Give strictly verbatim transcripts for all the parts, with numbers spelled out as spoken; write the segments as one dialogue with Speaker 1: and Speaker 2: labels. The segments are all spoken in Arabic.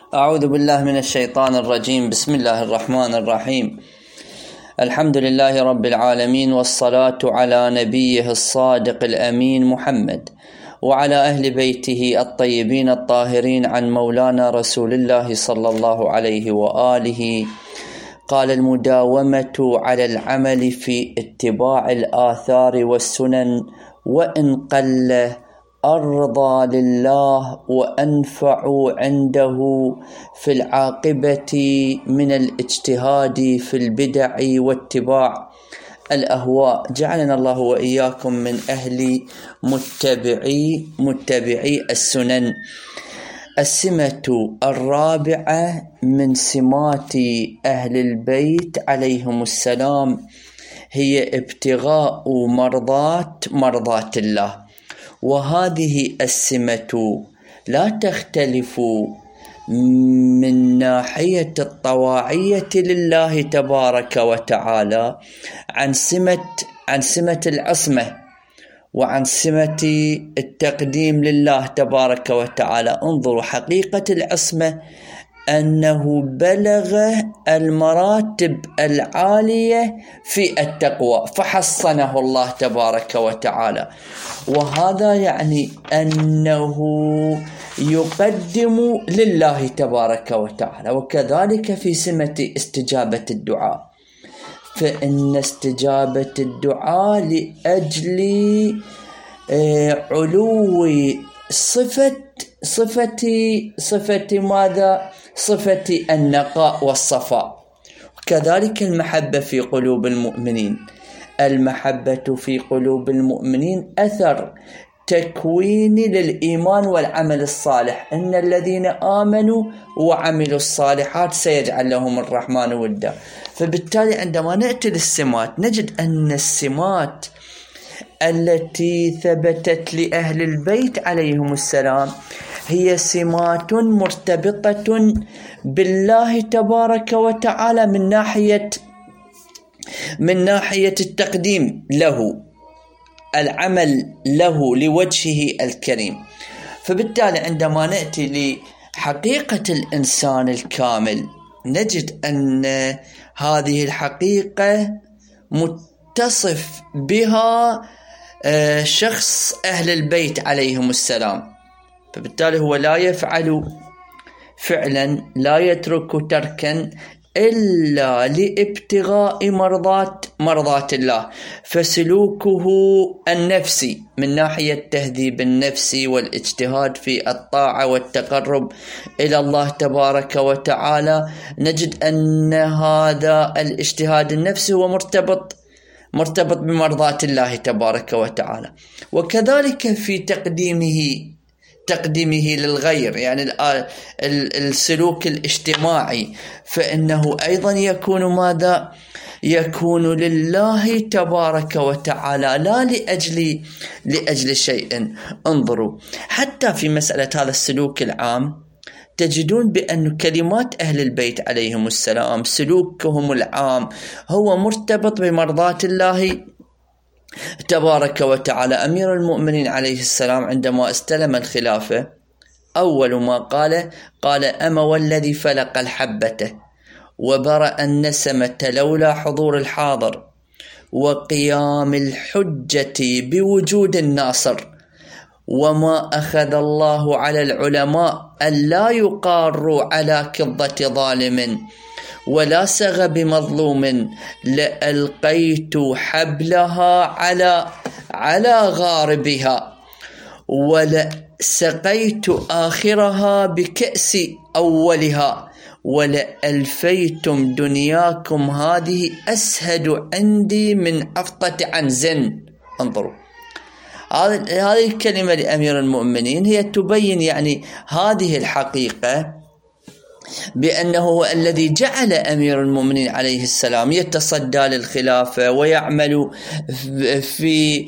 Speaker 1: أعوذ بالله من الشيطان الرجيم. بسم الله الرحمن الرحيم. الحمد لله رب العالمين، والصلاة على نبيه الصادق الأمين محمد وعلى أهل بيته الطيبين الطاهرين، عن مولانا رسول الله صلى الله عليه وآله. قال: المداومة على العمل في اتباع الآثار والسنن وإن قل أرضى لله وأنفع عنده في العاقبة من الاجتهاد في البدع واتباع الأهواء. جعلنا الله وإياكم من أهل متبعي متبعي السنن. السمة الرابعة من سمات أهل البيت عليهم السلام هي ابتغاء مرضات مرضات الله، وهذه السمة لا تختلف من ناحية الطواعية لله تبارك وتعالى عن سمة عن سمة العصمة وعن سمة التقديم لله تبارك وتعالى. انظروا، حقيقة العصمة أنه بلغ المراتب العالية في التقوى فحصنه الله تبارك وتعالى، وهذا يعني أنه يقدم لله تبارك وتعالى. وكذلك في سمة استجابة الدعاء، فإن استجابة الدعاء لأجل علو صفة صفة صفة ماذا؟ صفة النقاء والصفاء. وكذلك المحبة في قلوب المؤمنين. المحبة في قلوب المؤمنين أثر تكويني للإيمان والعمل الصالح. إن الذين آمنوا وعملوا الصالحات سيجعل لهم الرحمن ودا. فبالتالي عندما نأتي للسمات نجد أن السمات التي ثبتت لأهل البيت عليهم السلام هي سمات مرتبطة بالله تبارك وتعالى من ناحية من ناحية التقديم له، العمل له لوجهه الكريم. فبالتالي عندما نأتي لحقيقة الإنسان الكامل نجد أن هذه الحقيقة متصف بها شخص أهل البيت عليهم السلام. فبالتالي هو لا يفعل فعلا، لا يترك تركا إلا لابتغاء مرضات مرضات الله. فسلوكه النفسي من ناحية تهذيب النفس والاجتهاد في الطاعة والتقرب إلى الله تبارك وتعالى، نجد أن هذا الاجتهاد النفسي هو مرتبط مرتبط بمرضات الله تبارك وتعالى. وكذلك في تقديمه تقديمه للغير، يعني السلوك الاجتماعي، فإنه أيضا يكون ماذا؟ يكون لله تبارك وتعالى لا لأجل لأجل شيء. انظروا، حتى في مسألة هذا السلوك العام تجدون بأن كلمات أهل البيت عليهم السلام سلوكهم العام هو مرتبط بمرضات الله تبارك وتعالى. أمير المؤمنين عليه السلام عندما استلم الخلافة أول ما قال قال: أما والذي فلق الحبة وبرأ النسمة لولا حضور الحاضر وقيام الحجة بوجود الناصر، وما أخذ الله على العلماء أن لا يقاروا على كظة ظالم ولا سغ بمظلوم، لألقيت حبلها على على غاربها ولسقيت آخرها بكأس أولها ولألفيتم دنياكم هذه أسهد عندي من أفطة عنز. انظروا، هذه الكلمة لأمير المؤمنين هي تبين يعني هذه الحقيقة، بأنه هو الذي جعل أمير المؤمنين عليه السلام يتصدى للخلافة ويعمل في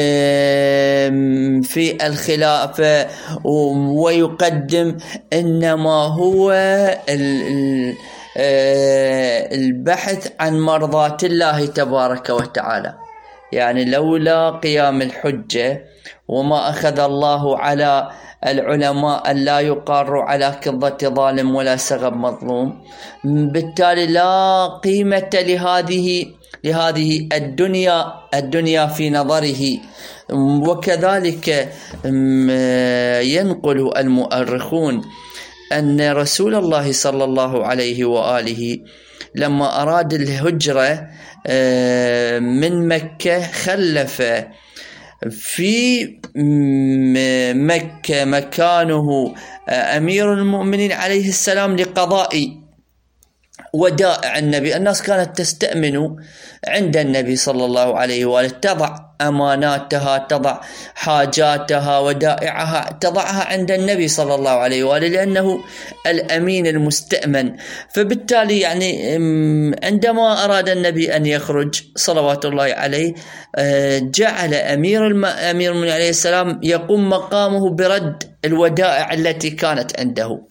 Speaker 1: في الخلافة ويقدم إنما هو البحث عن مرضات الله تبارك وتعالى. يعني لولا قيام الحجة وما أخذ الله على العلماء أن لا يقاروا على كظة ظالم ولا سغب مظلوم. بالتالي لا قيمة لهذه لهذه الدنيا الدنيا في نظره. وكذلك ينقل المؤرخون أن رسول الله صلى الله عليه وآله لما أراد الهجرة من مكة خلف في مكة مكانه أمير المؤمنين عليه السلام لقضاء ودائع النبي. الناس كانت تستأمن عند النبي صلى الله عليه وآله، تضع أماناتها، تضع حاجاتها، ودائعها تضعها عند النبي صلى الله عليه وآله، لأنه الأمين المستأمن. فبالتالي يعني عندما أراد النبي أن يخرج صلوات الله عليه جعل أمير الأمير المؤمنين عليه السلام يقوم مقامه برد الودائع التي كانت عنده،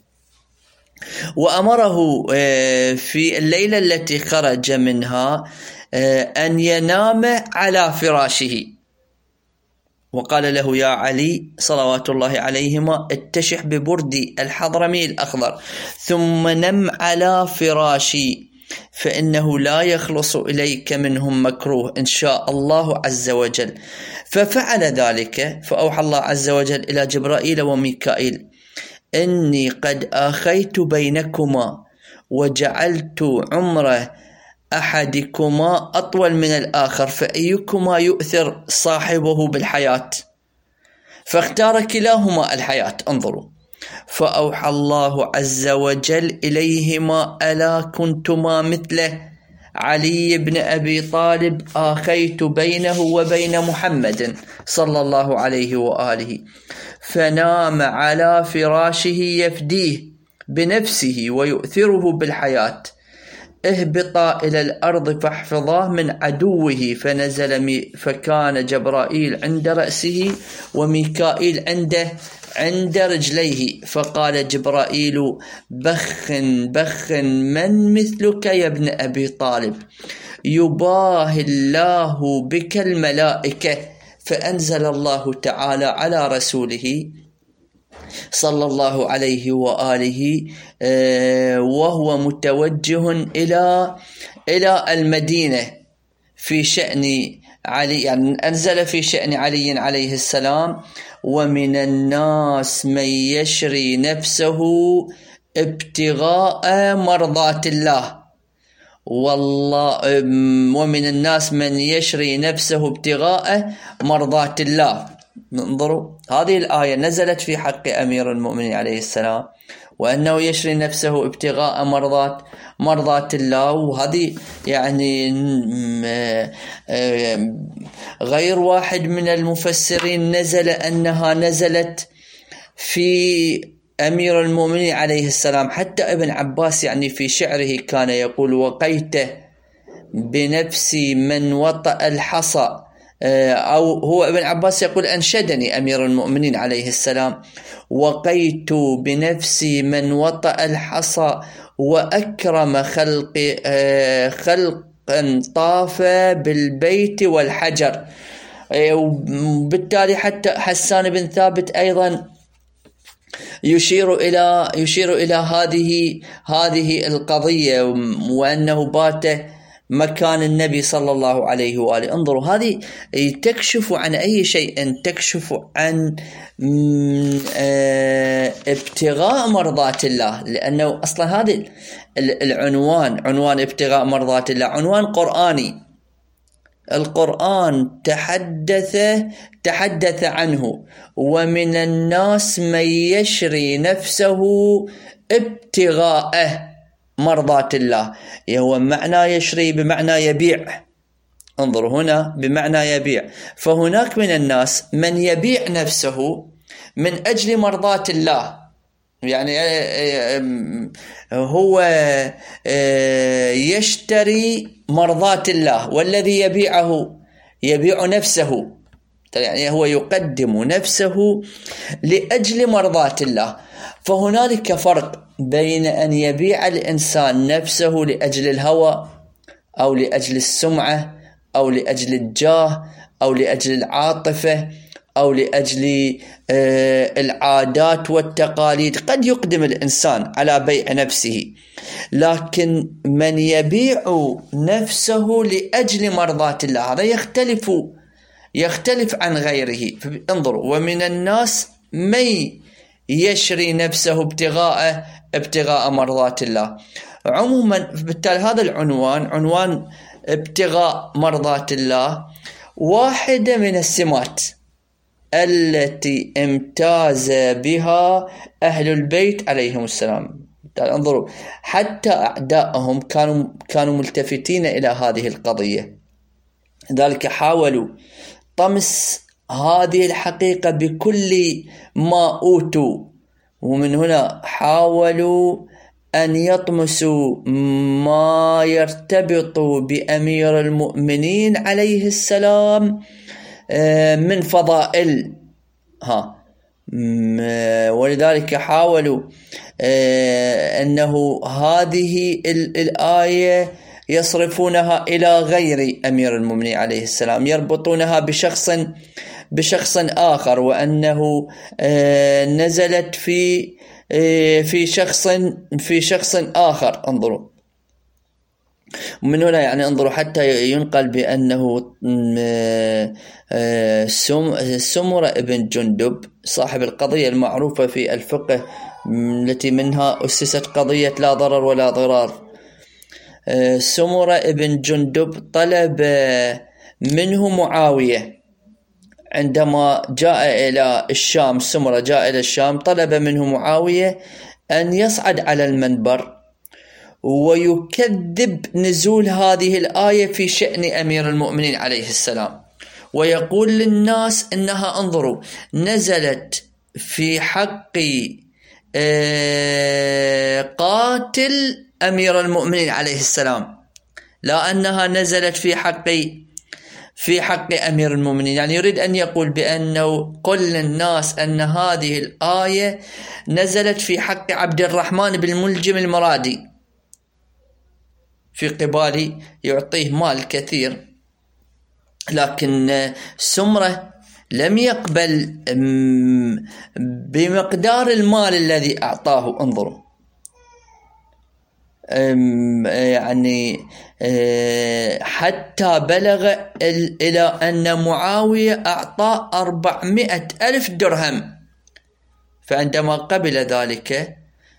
Speaker 1: وأمره في الليلة التي خرج منها أن ينام على فراشه، وقال له يا علي صلوات الله عليهما اتشح ببردي الحضرمي الأخضر ثم نم على فراشي فإنه لا يخلص إليك منهم مكروه إن شاء الله عز وجل. ففعل ذلك، فأوحى الله عز وجل إلى جبرائيل وميكائيل إني قد آخيت بينكما وجعلت عمره أحدكما أطول من الآخر فأيكما يؤثر صاحبه بالحياة، فاختار كلاهما الحياة. انظروا، فأوحى الله عز وجل إليهما ألا كنتما مثله علي بن أبي طالب آخيت بينه وبين محمد صلى الله عليه وآله، فنام على فراشه يفديه بنفسه ويؤثره بالحياة. اهبطا إلى الأرض فاحفظاه من عدوه. فنزل مي فكان جبرائيل عند رأسه وميكائيل عنده عند رجليه. فقال جبرائيل بخ بخ من مثلك يا ابن أبي طالب، يباهي الله بك الملائكة. فأنزل الله تعالى على رسوله صلى الله عليه وآله وهو متوجه إلى إلى المدينة في شأن علي، يعني أنزل في شأن علي عليه السلام ومن الناس من يشري نفسه ابتغاء مرضات الله والله ومن الناس من يشري نفسه ابتغاء مرضات الله. انظروا، هذه الآية نزلت في حق أمير المؤمنين عليه السلام، وأنه يشري نفسه ابتغاء مرضات مرضات الله. وهذه يعني غير واحد من المفسرين نزل أنها نزلت في أمير المؤمنين عليه السلام. حتى ابن عباس يعني في شعره كان يقول وقيت بنفسي من وطأ الحصى، أو هو ابن عباس يقول أنشدني أمير المؤمنين عليه السلام وقيت بنفسي من وطأ الحصى وأكرم خلق خلقا طاف بالبيت والحجر. وبالتالي حتى حسان بن ثابت أيضا يشير إلى يشير إلى هذه هذه القضية، وأنه بات مكان النبي صلى الله عليه وآله. انظروا، هذه تكشف عن أي شيء، تكشف عن ابتغاء مرضات الله، لأنه أصلا هذا العنوان عنوان ابتغاء مرضات الله عنوان قرآني. القرآن تحدث تحدث عنه ومن الناس من يشري نفسه ابتغاء مرضات الله. هو معنى يشري بمعنى يبيع. انظروا هنا بمعنى يبيع. فهناك من الناس من يبيع نفسه من أجل مرضات الله، يعني هو يشتري مرضات الله، والذي يبيعه يبيع نفسه، يعني هو يقدم نفسه لأجل مرضات الله. فهنالك فرق بين أن يبيع الإنسان نفسه لأجل الهوى أو لأجل السمعة أو لأجل الجاه أو لأجل العاطفة أو لأجل العادات والتقاليد. قد يقدم الإنسان على بيع نفسه، لكن من يبيع نفسه لأجل مرضاة الله هذا يختلف يختلف عن غيره. انظروا: ومن الناس من يشري نفسه ابتغاء ابتغاء مرضات الله. عموما بالتالي هذا العنوان، عنوان ابتغاء مرضات الله، واحدة من السمات التي امتاز بها أهل البيت عليهم السلام. انظروا، حتى أعداءهم كانوا كانوا ملتفتين إلى هذه القضية، ذلك حاولوا طمس هذه الحقيقة بكل ما أوتوا، ومن هنا حاولوا أن يطمسوا ما يرتبط بأمير المؤمنين عليه السلام من فضائل ها ولذلك حاولوا أنه هذه الآية يصرفونها إلى غير أمير المؤمنين عليه السلام، يربطونها بشخص بشخص آخر، وأنه نزلت في في شخص في شخص آخر. انظروا من هنا يعني انظروا حتى ينقل بأنه سمرة ابن جندب صاحب القضية المعروفة في الفقه التي منها أسست قضية لا ضرر ولا ضرار، سمرة ابن جندب طلب منه معاوية عندما جاء إلى الشام. سمرة جاء إلى الشام، طلب منه معاوية أن يصعد على المنبر ويكذب نزول هذه الآية في شأن أمير المؤمنين عليه السلام، ويقول للناس إنها انظروا نزلت في حق قاتل أمير المؤمنين عليه السلام، لا أنها نزلت في حق في حق أمير المؤمنين. يعني يريد أن يقول بأنه قل للناس أن هذه الآية نزلت في حق عبد الرحمن بن ملجم المرادي في قبال يعطيه مال كثير، لكن سمرة لم يقبل بمقدار المال الذي أعطاه. انظروا يعني حتى بلغ إلى أن معاوية أعطى أربعمائة ألف درهم، فعندما قبل ذلك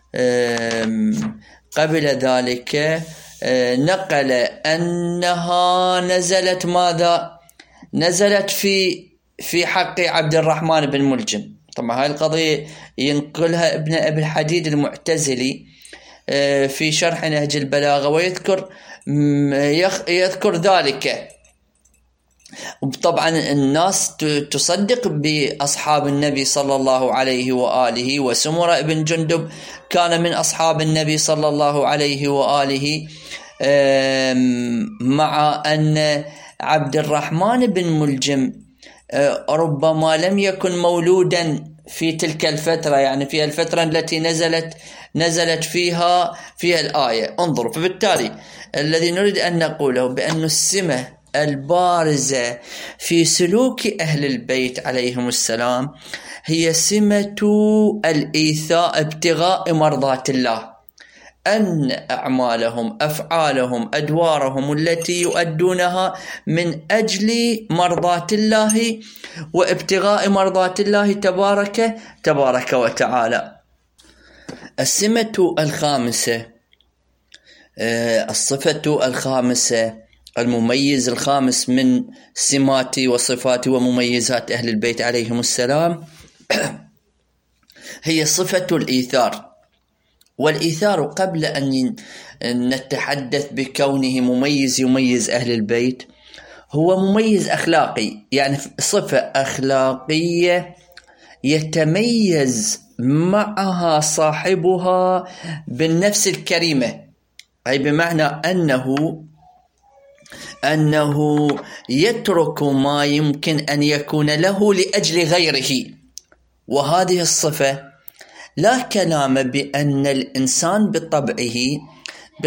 Speaker 1: قبل ذلك نقل أنها نزلت ماذا؟ نزلت في في حق عبد الرحمن بن ملجم. طبعا هاي القضية ينقلها ابن أبي الحديد المعتزلي في شرح نهج البلاغة، ويذكر يذكر ذلك. طبعا الناس تصدق بأصحاب النبي صلى الله عليه وآله، وسمرة بن جندب كان من أصحاب النبي صلى الله عليه وآله، مع أن عبد الرحمن بن ملجم ربما لم يكن مولودا في تلك الفترة، يعني في الفترة التي نزلت نزلت فيها فيها الآية. انظروا، فبالتالي الذي نريد أن نقوله بأن السمة البارزة في سلوك أهل البيت عليهم السلام هي سمة الإيثاء ابتغاء مرضات الله، أن أعمالهم أفعالهم أدوارهم التي يؤدونها من أجل مرضات الله وابتغاء مرضات الله تبارك تبارك وتعالى. السمة الخامسة، الصفة الخامسة، المميز الخامس من سمات وصفات ومميزات أهل البيت عليهم السلام هي صفة الإيثار. والإيثار قبل أن نتحدث بكونه مميز يميز أهل البيت هو مميز أخلاقي، يعني صفة أخلاقية يتميز معها صاحبها بالنفس الكريمة، أي بمعنى أنه أنه يترك ما يمكن أن يكون له لأجل غيره. وهذه الصفة لا كلام بأن الإنسان بطبعه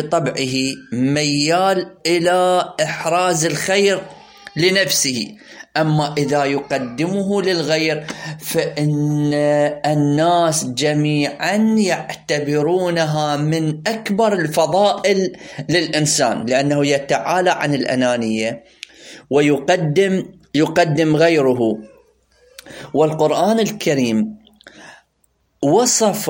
Speaker 1: بطبعه ميال إلى إحراز الخير لنفسه، أما إذا يقدمه للغير فإن الناس جميعا يعتبرونها من أكبر الفضائل للإنسان، لأنه يتعالى عن الأنانية ويقدم يقدم غيره. والقرآن الكريم وصف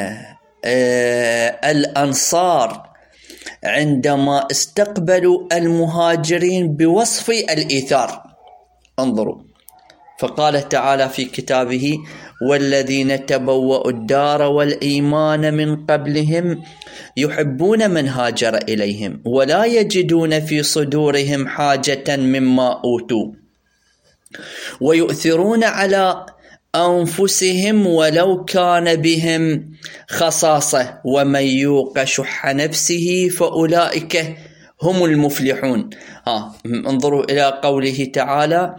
Speaker 1: الأنصار عندما استقبلوا المهاجرين بوصف الإيثار. انظروا، فقال تعالى في كتابه: والذين تبوأوا الدار والإيمان من قبلهم يحبون من هاجر إليهم ولا يجدون في صدورهم حاجة مما أوتوا ويؤثرون على أنفسهم ولو كان بهم خصاصة ومن يوق شح نفسه فأولئك هم المفلحون. ها انظروا إلى قوله تعالى: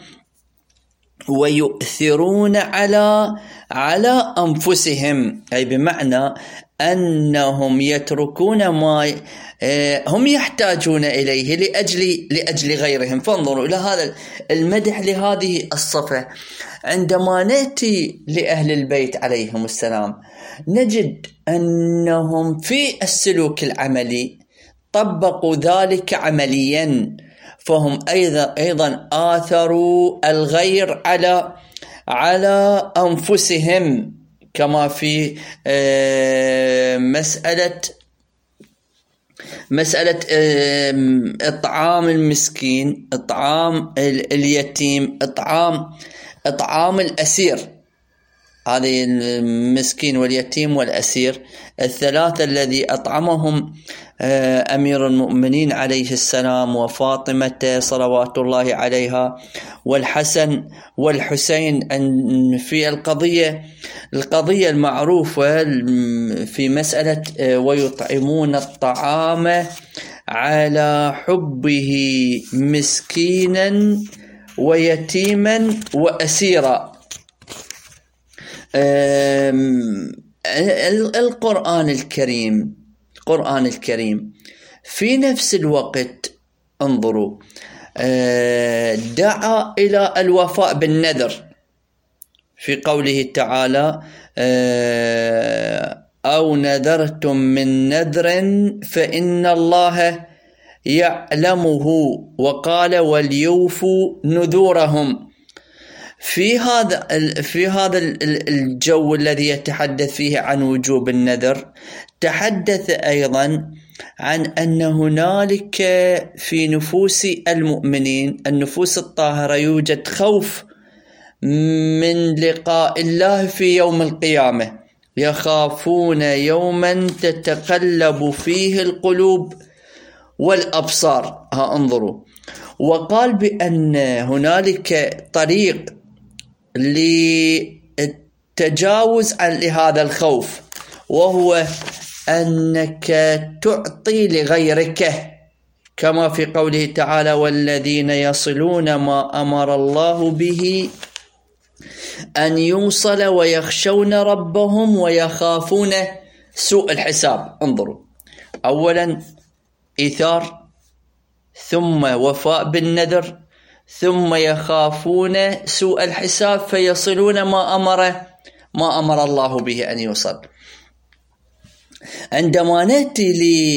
Speaker 1: ويؤثرون على على أنفسهم، أي بمعنى أنهم يتركون ما هم يحتاجون إليه لأجل لأجل غيرهم. فانظروا إلى هذا المدح لهذه الصفة. عندما نأتي لأهل البيت عليهم السلام نجد أنهم في السلوك العملي طبقوا ذلك عمليا، فهم أيضا أيضا آثروا الغير على على أنفسهم، كما في مسألة مسألة إطعام المسكين، إطعام اليتيم، إطعام إطعام الأسير. هذه المسكين واليتيم والأسير الثلاثة الذي أطعمهم أمير المؤمنين عليه السلام وفاطمة صلوات الله عليها والحسن والحسين في القضية القضية المعروفة في مسألة ويطعمون الطعام على حبه مسكينا ويتيما وأسيرا. القرآن الكريم القرآن الكريم في نفس الوقت انظروا دعا إلى الوفاء بالنذر في قوله تعالى: أو نذرتم من نذر فإن الله يعلمه، وقال: وليوفوا نذورهم. في هذا في هذا الجو الذي يتحدث فيه عن وجوب النذر تحدث أيضا عن أن هنالك في نفوس المؤمنين النفوس الطاهرة يوجد خوف من لقاء الله في يوم القيامة، يخافون يوما تتقلب فيه القلوب والأبصار. ها انظروا، وقال بأن هنالك طريق للتجاوز عن هذا الخوف، وهو أنك تعطي لغيرك، كما في قوله تعالى: والذين يصلون ما أمر الله به أن يوصل ويخشون ربهم ويخافون سوء الحساب. انظروا، أولا إيثار، ثم وفاء بالنذر، ثم يخافون سوء الحساب فيصلون ما أمر ما أمر الله به أن يوصل. عندما نأتي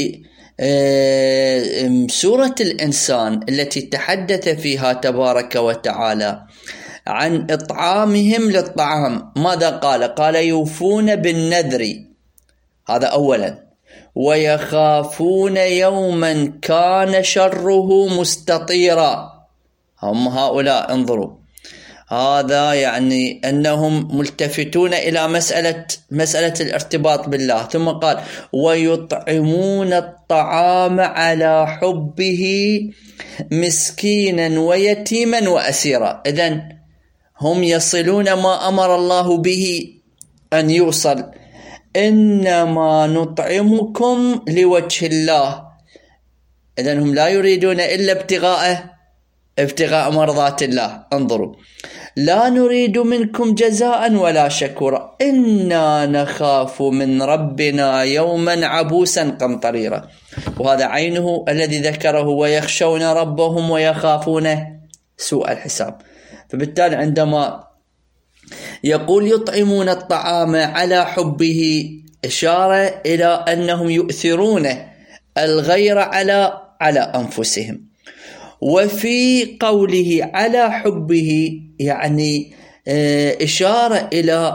Speaker 1: لسورة الإنسان التي تحدث فيها تبارك وتعالى عن إطعامهم للطعام، ماذا قال؟ قال: يوفون بالنذر، هذا أولا، ويخافون يوما كان شره مستطيرا. هم هؤلاء انظروا، هذا يعني أنهم ملتفتون إلى مسألة مسألة الارتباط بالله. ثم قال: ويطعمون الطعام على حبه مسكينا ويتيما وأسيرا. إذن هم يصلون ما أمر الله به أن يوصل. إنما نطعمكم لوجه الله. إذن هم لا يريدون إلا ابتغاء ابتغاء مرضات الله. انظروا: لا نريد منكم جزاء ولا شكورا إنا نخاف من ربنا يوما عبوسا قمطريرا. وهذا عينه الذي ذكره: ويخشون ربهم ويخافون سوء الحساب. فبالتالي عندما يقول يطعمون الطعام على حبه إشارة إلى أنهم يؤثرون الغير على على أنفسهم. وفي قوله على حبه يعني إشارة إلى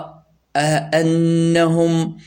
Speaker 1: أنهم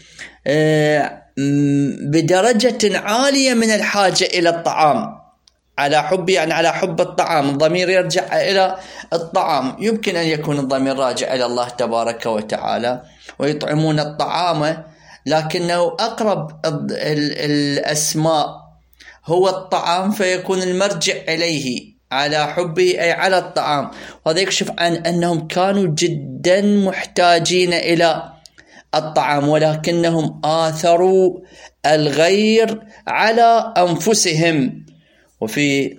Speaker 1: بدرجة عالية من الحاجة إلى الطعام. على حب يعني على حب الطعام، الضمير يرجع إلى الطعام، يمكن أن يكون الضمير راجع إلى الله تبارك وتعالى. ويطعمون الطعام لكنه أقرب الأسماء هو الطعام، فيكون المرجع إليه على حبه أي على الطعام. وهذا يكشف عن أنهم كانوا جدا محتاجين إلى الطعام، ولكنهم آثروا الغير على أنفسهم. وفي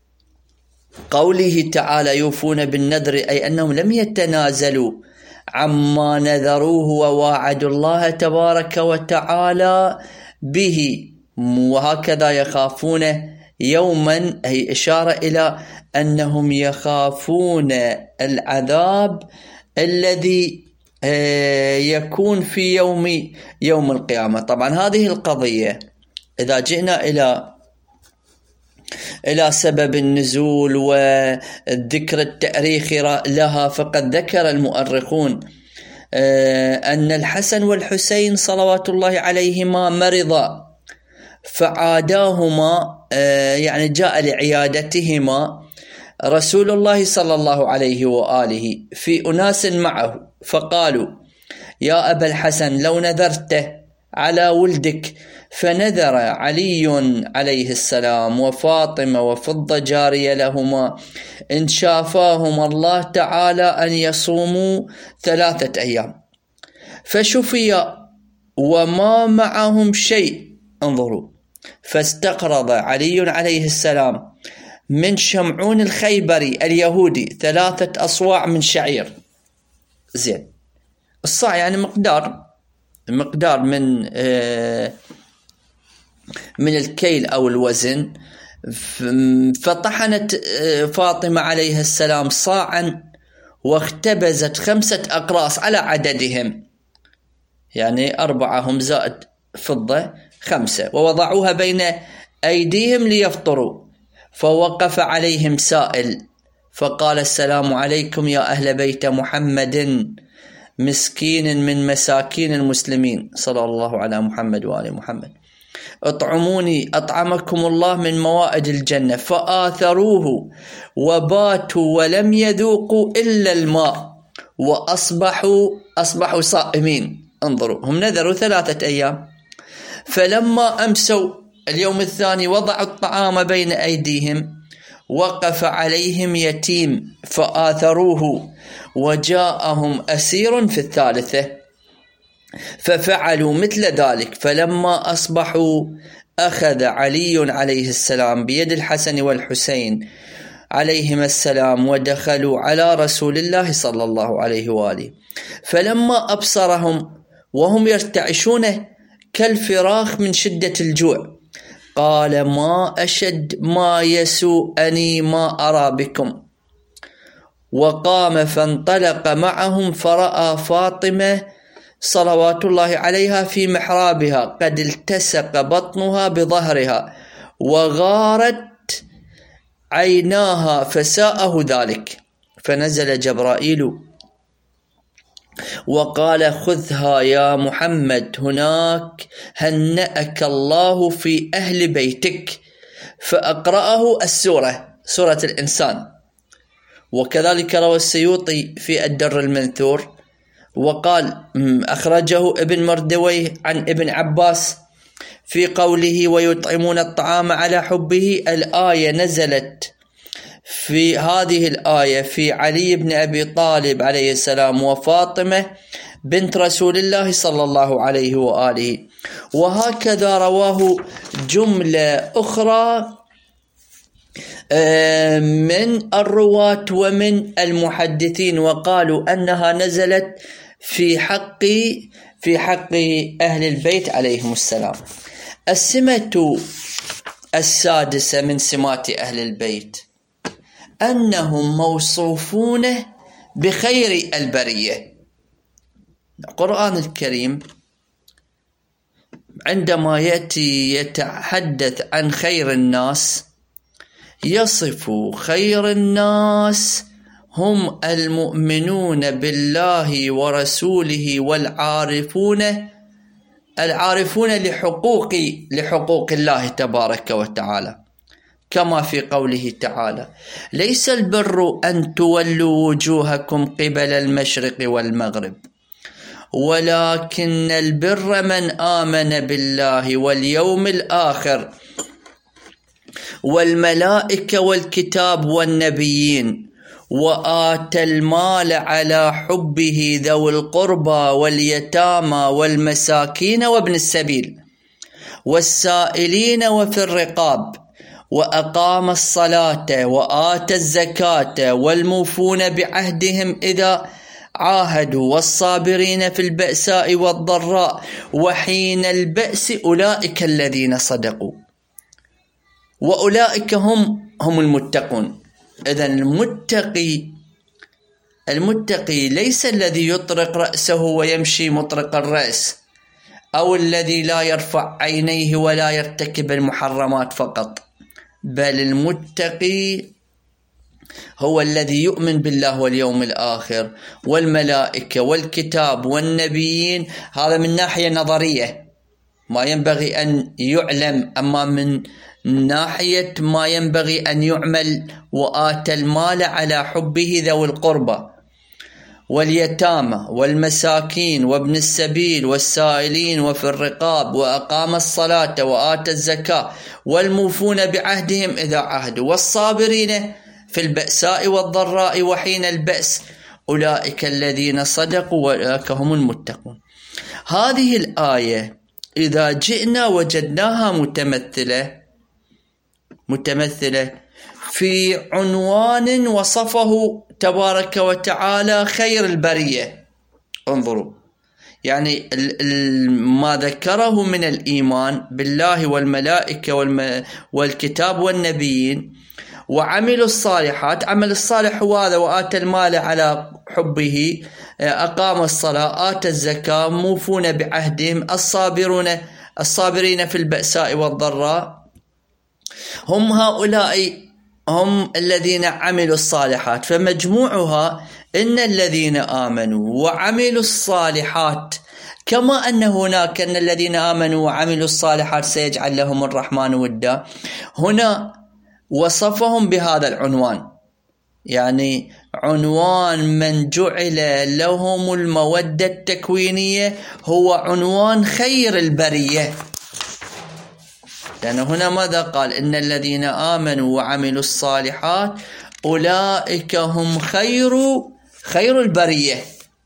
Speaker 1: قوله تعالى يوفون بالنذر أي أنهم لم يتنازلوا عما نذروه وواعدوا الله تبارك وتعالى به، وهكذا يخافون يوما، هي إشارة إلى أنهم يخافون العذاب الذي يكون في يوم يوم القيامة. طبعا هذه القضية إذا جئنا إلى إلى سبب النزول والذكر التاريخي لها، فقد ذكر المؤرخون أن الحسن والحسين صلوات الله عليهما مرضا فعاداهما، يعني جاء لعيادتهما رسول الله صلى الله عليه وآله في أناس معه، فقالوا يا أبا الحسن لو نذرت على ولدك، فنذر علي عليه السلام وفاطمة وفضة جارية لهما إن شافاهما الله تعالى أن يصوموا ثلاثة أيام، فشفي وما معهم شيء. انظروا، فاستقرض علي عليه السلام من شمعون الخيبري اليهودي ثلاثة أصواع من شعير. زين، الصاع يعني مقدار مقدار من آه من الكيل أو الوزن. فطحنت فاطمة عليه السلام صاعا واختبزت خمسة أقراص على عددهم، يعني أربعة هم زائد فضة خمسة، ووضعوها بين أيديهم ليفطروا. فوقف عليهم سائل فقال السلام عليكم يا أهل بيت محمد مسكين من مساكين المسلمين، صلى الله على محمد وآل محمد، اطعموني أطعمكم الله من موائد الجنة. فآثروه وباتوا ولم يذوقوا إلا الماء وأصبحوا أصبحوا صائمين. انظروا، هم نذروا ثلاثة أيام، فلما أمسوا اليوم الثاني وضعوا الطعام بين أيديهم، وقف عليهم يتيم فآثروه، وجاءهم أسير في الثالثة ففعلوا مثل ذلك. فلما أصبحوا أخذ علي عليه السلام بيد الحسن والحسين عليهما السلام ودخلوا على رسول الله صلى الله عليه وآله، فلما أبصرهم وهم يرتعشون كالفراخ من شدة الجوع قال ما أشد ما يسوءني ما أرى بكم، وقام فانطلق معهم فرأى فاطمة صلوات الله عليها في محرابها قد التصق بطنها بظهرها وغارت عيناها فساءه ذلك، فنزل جبرائيل وقال خذها يا محمد هناك هنأك الله في أهل بيتك، فأقرأه السورة سورة الإنسان. وكذلك روى السيوطي في الدر المنثور وقال أخرجه ابن مردويه عن ابن عباس في قوله ويطعمون الطعام على حبه، الآية نزلت في هذه الآية في علي بن أبي طالب عليه السلام وفاطمة بنت رسول الله صلى الله عليه وآله. وهكذا رواه جملة أخرى من الرواة ومن المحدثين، وقالوا أنها نزلت في حق في حق أهل البيت عليهم السلام. السمة السادسة من سمات أهل البيت أنهم موصوفون بخير البرية. القرآن الكريم عندما يأتي يتحدث عن خير الناس يصف خير الناس هم المؤمنون بالله ورسوله والعارفون العارفون لحقوق لحقوق الله تبارك وتعالى، كما في قوله تعالى: ليس البر أن تولوا وجوهكم قبل المشرق والمغرب ولكن البر من آمن بالله واليوم الآخر والملائكة والكتاب والنبيين وآتى المال على حبه ذوي القربى واليتامى والمساكين وابن السبيل والسائلين وفي الرقاب وأقام الصلاة وآتى الزكاة والموفون بعهدهم إذا عاهدوا والصابرين في البأساء والضراء وحين البأس أولئك الذين صدقوا وأولئك هم هم المتقون. إذن المتقي المتقي ليس الذي يطرق رأسه ويمشي مطرق الرأس، أو الذي لا يرفع عينيه ولا يرتكب المحرمات فقط، بل المتقي هو الذي يؤمن بالله واليوم الآخر والملائكة والكتاب والنبيين. هذا من ناحية نظرية ما ينبغي أن يعلم، أما من ناحية ما ينبغي أن يعمل: وآتى المال على حبه ذوي القربى واليتامى والمساكين وابن السبيل والسائلين وفي الرقاب وأقام الصلاة وآتى الزكاة والموفون بعهدهم إذا عهدوا والصابرين في البأساء والضراء وحين البأس أولئك الذين صدقوا وأولئك هم المتقون. هذه الآية إذا جئنا وجدناها متمثلة متمثلة في عنوان وصفه تبارك وتعالى خير البرية. انظروا، يعني ما ذكره من الإيمان بالله والملائكة والكتاب والنبيين وعملوا الصالحات. عمل الصالح هو هذا: وآتى المال على حبه، أقام الصلاة، آتى الزكاة، موفون بعهدهم، الصابرون الصابرين في البأساء والضراء. هم هؤلاء هم الذين عملوا الصالحات. فمجموعها إن الذين آمنوا وعملوا الصالحات، كما أن هناك أن الذين آمنوا وعملوا الصالحات سيجعل لهم الرحمن ودا، هنا وصفهم بهذا العنوان، يعني عنوان من جعل لهم المودة التكوينية هو عنوان خير البرية. لأن هنا ماذا قال؟ إن الذين آمنوا وعملوا الصالحات أولئك هم خير خير البرية.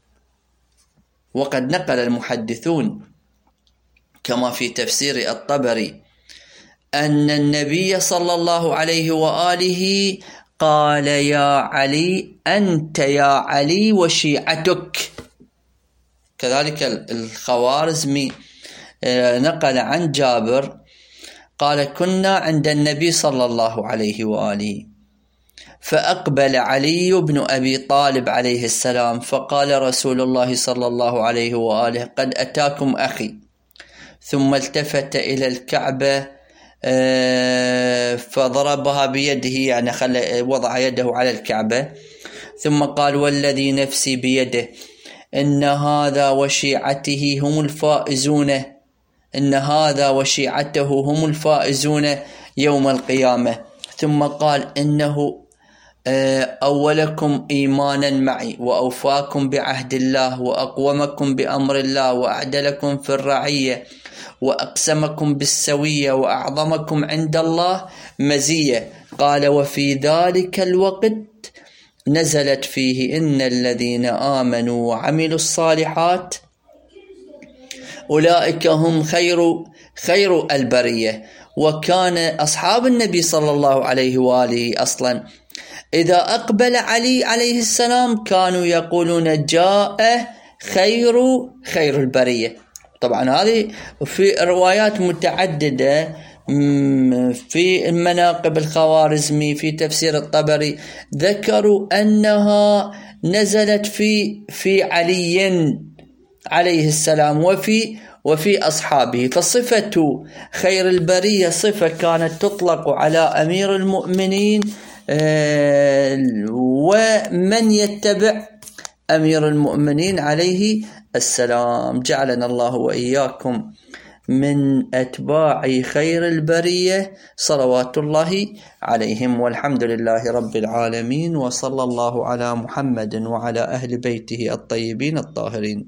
Speaker 1: وقد نقل المحدثون كما في تفسير الطبري أن النبي صلى الله عليه وآله قال: يا علي أنت يا علي وشيعتك. كذلك الخوارزمي نقل عن جابر قال: كنا عند النبي صلى الله عليه وآله فأقبل علي بن أبي طالب عليه السلام فقال رسول الله صلى الله عليه وآله: قد أتاكم أخي. ثم التفت إلى الكعبة فضربها بيده، يعني خلى وضع يده على الكعبة، ثم قال: والذي نفسي بيده إن هذا وشيعته هم الفائزون إن هذا وشيعته هم الفائزون يوم القيامة. ثم قال: إنه أولكم إيمانا معي وأوفاكم بعهد الله وأقومكم بأمر الله وأعدلكم في الرعية وأقسمكم بالسوية وأعظمكم عند الله مزية. قال: وفي ذلك الوقت نزلت فيه إن الذين آمنوا وعملوا الصالحات أولئك هم خير خير البرية. وكان أصحاب النبي صلى الله عليه وآله أصلا إذا أقبل علي عليه السلام كانوا يقولون: جاء خير خير البرية. طبعا هذه في روايات متعددة في المناقب الخوارزمي في تفسير الطبري ذكروا أنها نزلت في في علي عليه السلام وفي وفي أصحابه. فصفة خير البرية صفة كانت تطلق على أمير المؤمنين ومن يتبع أمير المؤمنين عليه السلام. جعلنا الله وإياكم من أتباع خير البرية صلوات الله عليهم، والحمد لله رب العالمين، وصلى الله على محمد وعلى أهل بيته الطيبين الطاهرين.